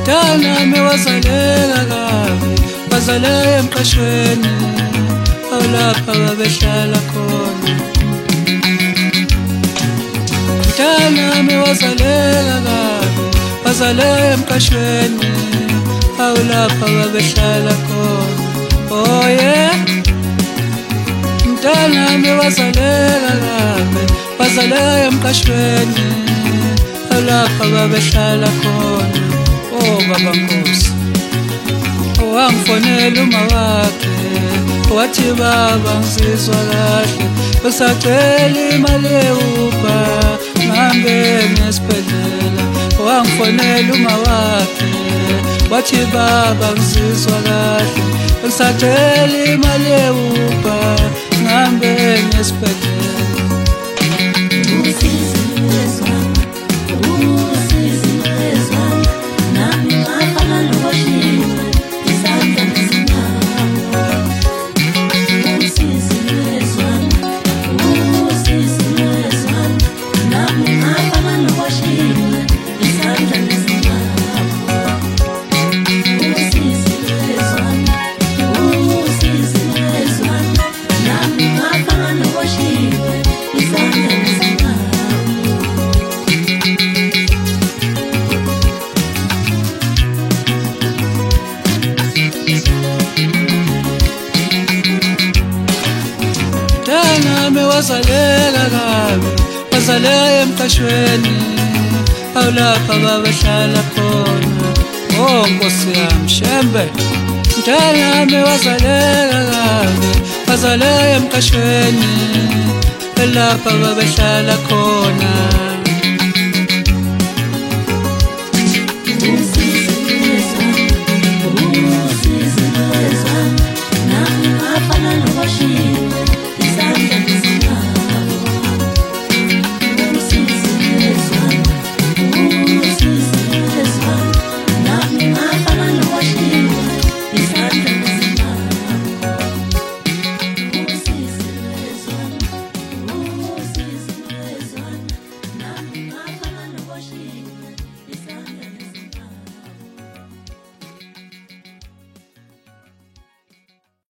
Mntanami wazaleka kabi, wazaleka emqashweni, awulapha babehlala khona. Mntanami wazaleka kabi, wazaleka emqashweni, awulapha babehlala khona. Oh yeah, mntanami wazaleka kabi, wazaleka emqashweni, awulapha babehlala khona. Oh baba Nkosi, wangifonela uma wakhe, wathi baba ngizizwa kahle, usacela imali ye-Uber ngihambe nesibhedlela. Wangifonela uma wakhe, wathi baba ngizizwa kahle, usacela imali ye-Uber ngihambe nesibhedlela. Mntanami wazaleka kabi, wazaleka emqashweni, awulapha babehlala khona. Oh Nkosi yami Shembe, mntanami wazaleka kabi, wazaleka emqashweni, awulapha babehlala khona.